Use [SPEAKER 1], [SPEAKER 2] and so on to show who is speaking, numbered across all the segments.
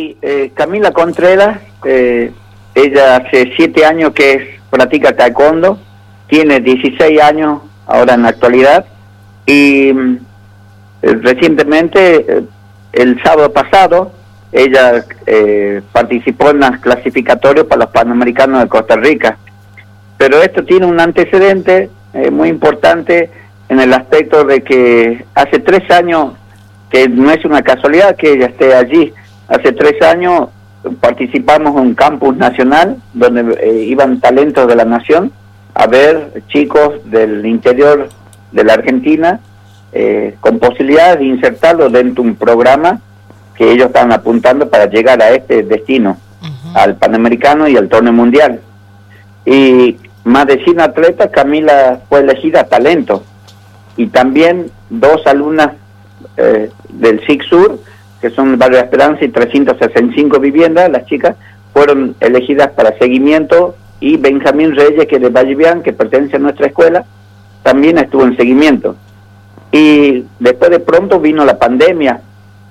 [SPEAKER 1] Sí, Camila Contreras, ella hace 7 años que practica taekwondo, tiene 16 años ahora en la actualidad, y recientemente, el sábado pasado, ella participó en las clasificatorias para los Panamericanos de Costa Rica. Pero esto tiene un antecedente muy importante en el aspecto de que hace 3 años, que no es una casualidad que ella esté allí, hace 3 años participamos en un campus nacional donde iban talentos de la nación a ver chicos del interior de la Argentina con posibilidades de insertarlos dentro de un programa que ellos estaban apuntando para llegar a este destino, al Panamericano y al torneo mundial. Y más de 100 atletas, Camila fue elegida talento. Y también 2 alumnas del SIC Sur, que son Barrio Esperanza y 365 viviendas, las chicas, fueron elegidas para seguimiento, y Benjamín Reyes, que es de Vallevián, que pertenece a nuestra escuela, también estuvo en seguimiento. Y después de pronto vino la pandemia.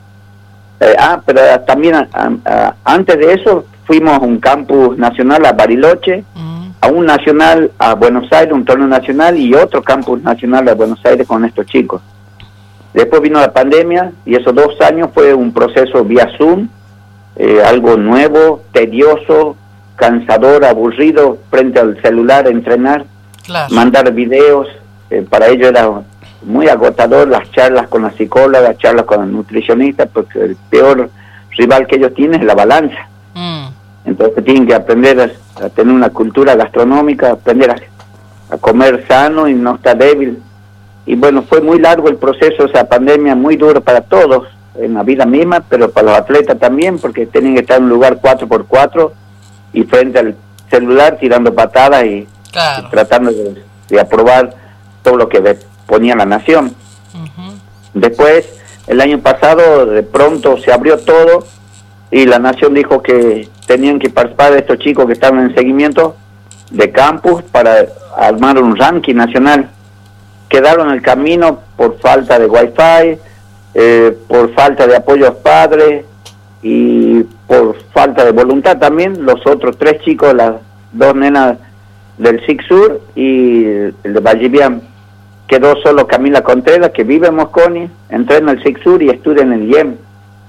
[SPEAKER 1] Pero también antes de eso fuimos a un campus nacional a Bariloche, a un nacional a Buenos Aires, un torneo nacional, y otro campus nacional a Buenos Aires con estos chicos. Después vino la pandemia, y esos 2 años fue un proceso vía Zoom, algo nuevo, tedioso, cansador, aburrido, frente al celular, entrenar, claro, mandar videos. Para ellos era muy agotador las charlas con la psicóloga, las charlas con el nutricionista, porque el peor rival que ellos tienen es la balanza. Entonces tienen que aprender a tener una cultura gastronómica, aprender a comer sano y no estar débil. Y bueno, fue muy largo el proceso, esa pandemia, muy duro para todos, en la vida misma, pero para los atletas también, porque tienen que estar en un lugar 4x4 y frente al celular tirando patadas y tratando de aprobar todo lo que ponía la nación. Después, el año pasado, de pronto se abrió todo y la nación dijo que tenían que participar de estos chicos que estaban en seguimiento de campus para armar un ranking nacional. Quedaron en el camino por falta de wifi, por falta de apoyo a los padres y por falta de voluntad también. Los otros 3 chicos, las 2 nenas del SIC Sur y el de Vallevián, quedó solo Camila Contreras, que vive en Mosconi, entrena en el SIC Sur y estudia en el IEM.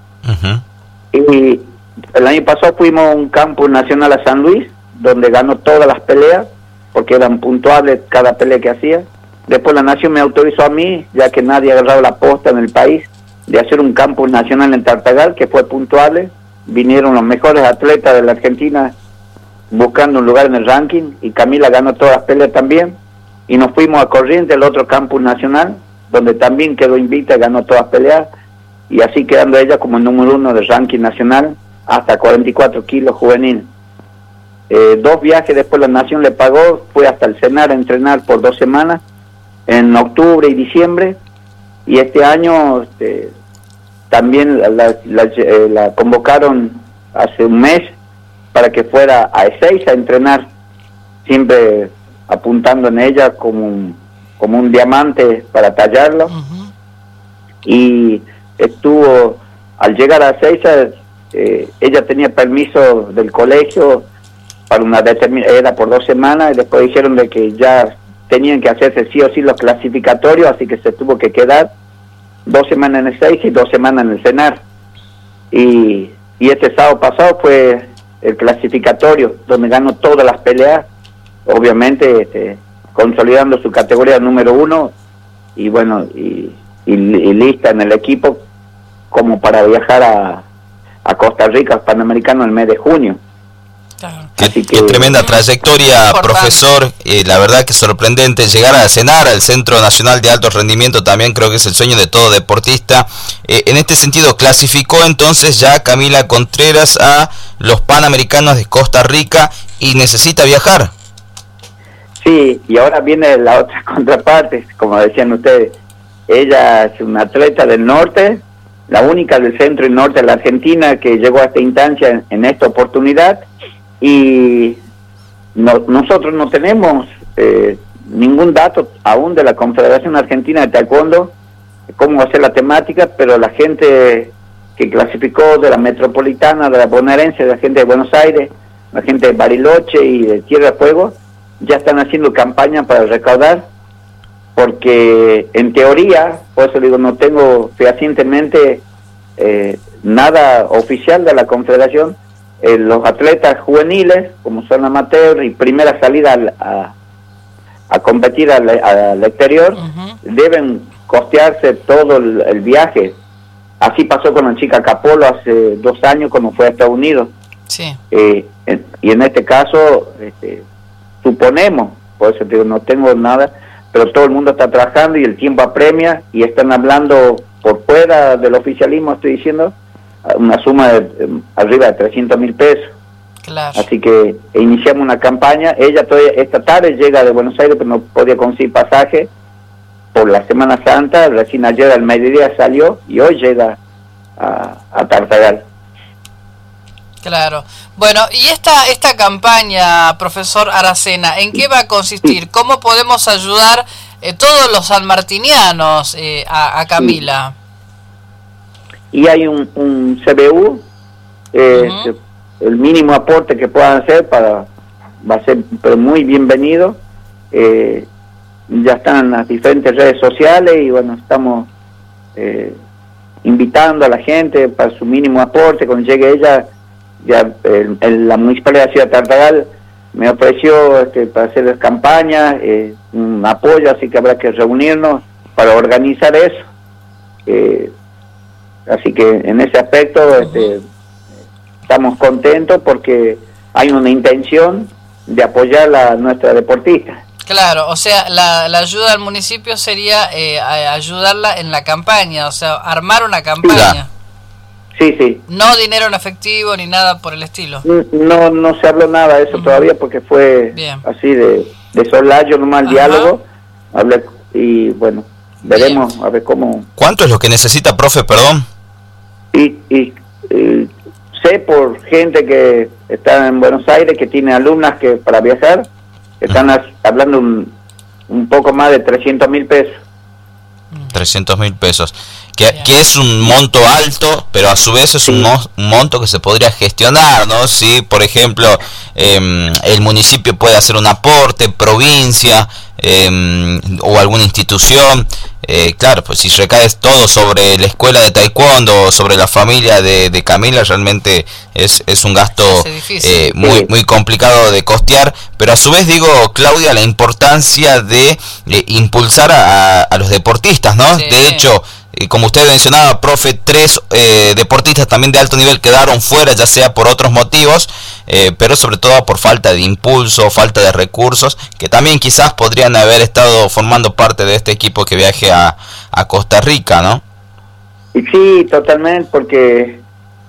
[SPEAKER 1] Y el año pasado fuimos a un campus nacional a San Luis, donde ganó todas las peleas, porque eran puntuables cada pelea que hacía. Después la nación me autorizó a mí, ya que nadie ha agarrado la posta en el país, de hacer un campus nacional en Tartagal, que fue puntuable. Vinieron los mejores atletas de la Argentina buscando un lugar en el ranking, y Camila ganó todas las peleas también. Y nos fuimos a Corrientes, el otro campus nacional, donde también quedó invicta y ganó todas las peleas, y así quedando ella como el número 1 del ranking nacional, hasta 44 kilos juvenil. 2 viajes después la nación le pagó, fue hasta el CENAR a entrenar por 2 semanas, en octubre y diciembre, y este año también la convocaron hace un mes para que fuera a Ezeiza a entrenar, siempre apuntando en ella como un diamante para tallarlo. Y estuvo, al llegar a Ezeiza, ella tenía permiso del colegio para era por 2 semanas, y después dijeron de que ya tenían que hacerse sí o sí los clasificatorios, así que se tuvo que quedar 2 semanas en Ezeiza y 2 semanas en el CENAR. Y este sábado pasado fue el clasificatorio, donde ganó todas las peleas, obviamente consolidando su categoría número 1, y bueno, y lista en el equipo como para viajar a Costa Rica, al Panamericano, el mes de junio.
[SPEAKER 2] Claro. Qué tremenda trayectoria, profesor. La verdad que sorprendente llegar a CENAR, al Centro Nacional de Alto Rendimiento. También creo que es el sueño de todo deportista. En este sentido, clasificó entonces ya Camila Contreras a los Panamericanos de Costa Rica y necesita viajar.
[SPEAKER 1] Sí, y ahora viene la otra contraparte, como decían ustedes. Ella es una atleta del norte, la única del centro y norte de la Argentina que llegó a esta instancia en esta oportunidad. Y nosotros no tenemos ningún dato aún de la Confederación Argentina de Taekwondo, cómo va a ser la temática, pero la gente que clasificó de la metropolitana, de la bonaerense, de la gente de Buenos Aires, la gente de Bariloche y de Tierra del Fuego, ya están haciendo campaña para recaudar, porque en teoría, por eso digo, no tengo fehacientemente nada oficial de la Confederación, los atletas juveniles, como son amateur y primera salida a competir al exterior, deben costearse todo el viaje. Así pasó con la chica Capolo hace 2 años cuando fue a Estados Unidos.
[SPEAKER 3] Sí.
[SPEAKER 1] Y en este caso, suponemos, por eso digo, no tengo nada, pero todo el mundo está trabajando y el tiempo apremia y están hablando por fuera del oficialismo, estoy diciendo, una suma de arriba de 300.000 pesos.
[SPEAKER 3] Claro.
[SPEAKER 1] Así que iniciamos una campaña. Ella todavía esta tarde llega de Buenos Aires, pero no podía conseguir pasaje por la Semana Santa. Recién ayer al mediodía salió y hoy llega a Tartagal.
[SPEAKER 3] Claro. Bueno, y esta campaña, profesor Aracena, ¿en qué va a consistir? ¿Cómo podemos ayudar todos los sanmartinianos a Camila?
[SPEAKER 1] Y hay un CBU, el mínimo aporte que puedan hacer va a ser pero muy bienvenido. Ya están en las diferentes redes sociales y bueno, estamos invitando a la gente para su mínimo aporte. Cuando llegue ella, ya la Municipalidad de Ciudad Tartagal me ofreció para hacer campañas, un apoyo, así que habrá que reunirnos para organizar eso. Así que en ese aspecto estamos contentos porque hay una intención de apoyar a nuestra deportista.
[SPEAKER 3] Claro, o sea, la ayuda al municipio sería ayudarla en la campaña, o sea, armar una campaña.
[SPEAKER 1] Sí, sí.
[SPEAKER 3] No dinero en efectivo ni nada por el estilo.
[SPEAKER 1] No se habló nada de eso todavía porque fue así de soslayo nomás el diálogo. Hablé y bueno, veremos a ver cómo.
[SPEAKER 2] ¿Cuánto es lo que necesita, profe, perdón?
[SPEAKER 1] Y sé por gente que está en Buenos Aires, que tiene alumnas que para viajar, están hablando un poco más de 300.000 pesos. 300.000
[SPEAKER 2] pesos. Que es un monto alto, pero a su vez es un monto que se podría gestionar, ¿no? Si, por ejemplo, el municipio puede hacer un aporte, provincia o alguna institución, claro, pues si recae todo sobre la escuela de taekwondo o sobre la familia de Camila, realmente es un gasto muy complicado de costear, pero a su vez digo, Claudia, la importancia de impulsar a los deportistas, ¿no? Sí. De hecho, como usted mencionaba, profe, 3 deportistas también de alto nivel quedaron fuera, ya sea por otros motivos, pero sobre todo por falta de impulso, falta de recursos, que también quizás podrían haber estado formando parte de este equipo que viaje a Costa Rica, ¿no?
[SPEAKER 1] Sí, totalmente, porque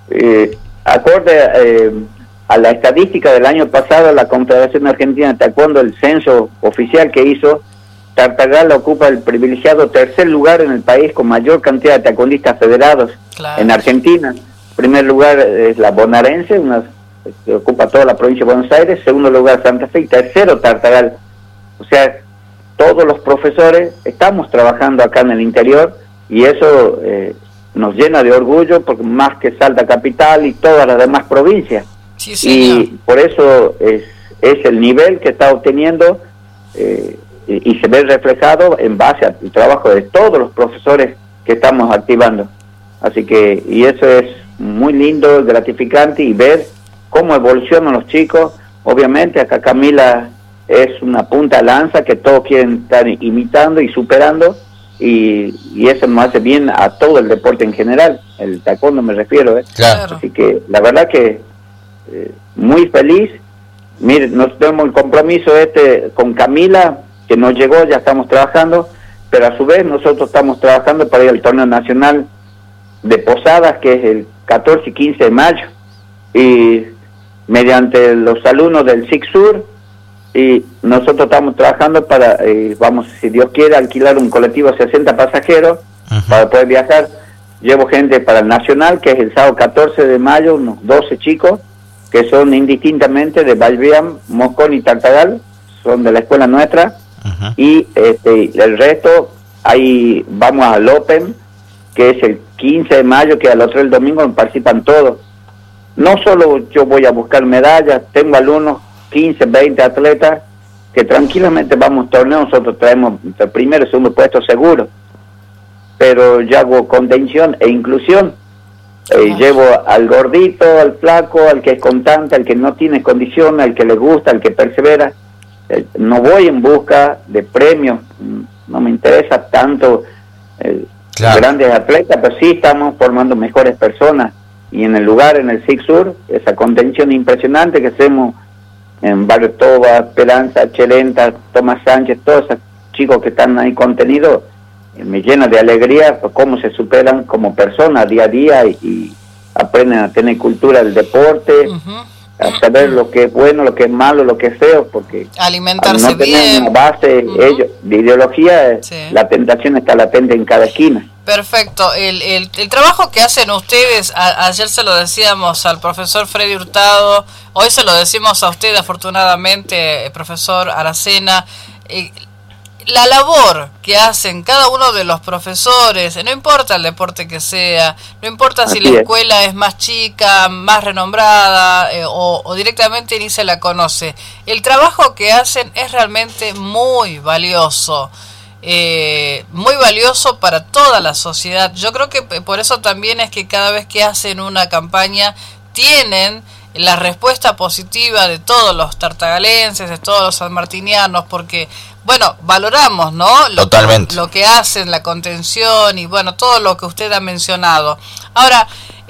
[SPEAKER 1] acorde a la estadística del año pasado, la Confederación Argentina de Taekwondo, el censo oficial que hizo, Tartagal ocupa el privilegiado 3er lugar en el país con mayor cantidad de taekwondistas federados. Claro. En Argentina. Primer lugar es la bonaerense, que ocupa toda la provincia de Buenos Aires. Segundo lugar Santa Fe y tercero Tartagal. O sea, todos los profesores estamos trabajando acá en el interior y eso nos llena de orgullo, porque más que Salta Capital y todas las demás provincias. Sí, y por eso es el nivel que está obteniendo y se ve reflejado en base al trabajo de todos los profesores que estamos activando. Así que, y eso es muy lindo, gratificante, y ver cómo evolucionan los chicos. Obviamente acá Camila es una punta de lanza que todos quieren estar imitando y superando, y eso nos hace bien a todo el deporte en general, el taekwondo me refiero.
[SPEAKER 2] Claro.
[SPEAKER 1] Así que la verdad que muy feliz. Mire, nos tenemos el compromiso con Camila, que nos llegó, ya estamos trabajando, pero a su vez nosotros estamos trabajando para ir al torneo nacional de Posadas, que es el 14 y 15 de mayo, y mediante los alumnos del SIC Sur, y nosotros estamos trabajando para, vamos, si Dios quiere, alquilar un colectivo de 60 pasajeros para poder viajar. Llevo gente para el nacional, que es el sábado 14 de mayo, unos 12 chicos, que son indistintamente de Valviam, Moscón y Tartagal, son de la escuela nuestra. Y el resto, ahí vamos al Open, que es el 15 de mayo, que al otro el domingo participan todos. No solo yo voy a buscar medallas, tengo alumnos, 15, 20 atletas, que tranquilamente vamos a torneos, nosotros traemos el primero y segundo puesto seguro, pero yo hago contención e inclusión. Llevo al gordito, al flaco, al que es constante, al que no tiene condiciones, al que le gusta, al que persevera. No voy en busca de premios, no me interesa tanto grandes atletas, pero sí estamos formando mejores personas. Y en el lugar, en el SIC Sur, esa contención impresionante que hacemos en Barrio Toba, Esperanza, Chelenta, Tomás Sánchez, todos esos chicos que están ahí contenidos, me llena de alegría cómo se superan como personas día a día y aprenden a tener cultura del deporte, a saber lo que es bueno, lo que es malo, lo que es feo, porque
[SPEAKER 3] alimentarse
[SPEAKER 1] al no tener
[SPEAKER 3] bien,
[SPEAKER 1] una base ellos de ideología, la tentación está latente en cada esquina.
[SPEAKER 3] Perfecto. El trabajo que hacen ustedes, ayer se lo decíamos al profesor Freddy Hurtado, hoy se lo decimos a usted afortunadamente, profesor Aracena, la labor que hacen cada uno de los profesores, no importa el deporte que sea, no importa si la escuela es más chica, más renombrada o directamente ni se la conoce, el trabajo que hacen es realmente muy valioso para toda la sociedad. Yo creo que por eso también es que cada vez que hacen una campaña tienen la respuesta positiva de todos los tartagalenses, de todos los sanmartinianos, porque bueno, valoramos, ¿no?
[SPEAKER 2] Totalmente.
[SPEAKER 3] Lo que hacen, la contención y bueno, todo lo que usted ha mencionado. Ahora,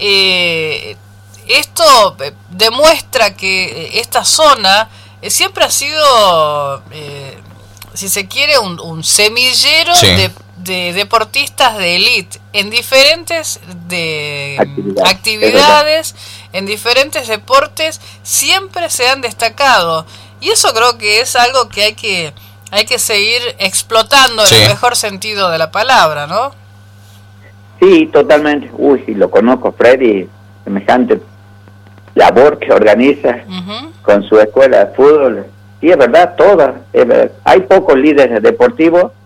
[SPEAKER 3] esto demuestra que esta zona siempre ha sido, si se quiere, un semillero de deportistas de élite en diferentes actividades, en diferentes deportes, siempre se han destacado. Y eso creo que es algo que hay que seguir explotando en el mejor sentido de la palabra, ¿no?
[SPEAKER 1] Sí, totalmente. Uy, sí, lo conozco, Freddy, semejante labor que organiza con su escuela de fútbol. Sí, es verdad, todas. Hay pocos líderes deportivos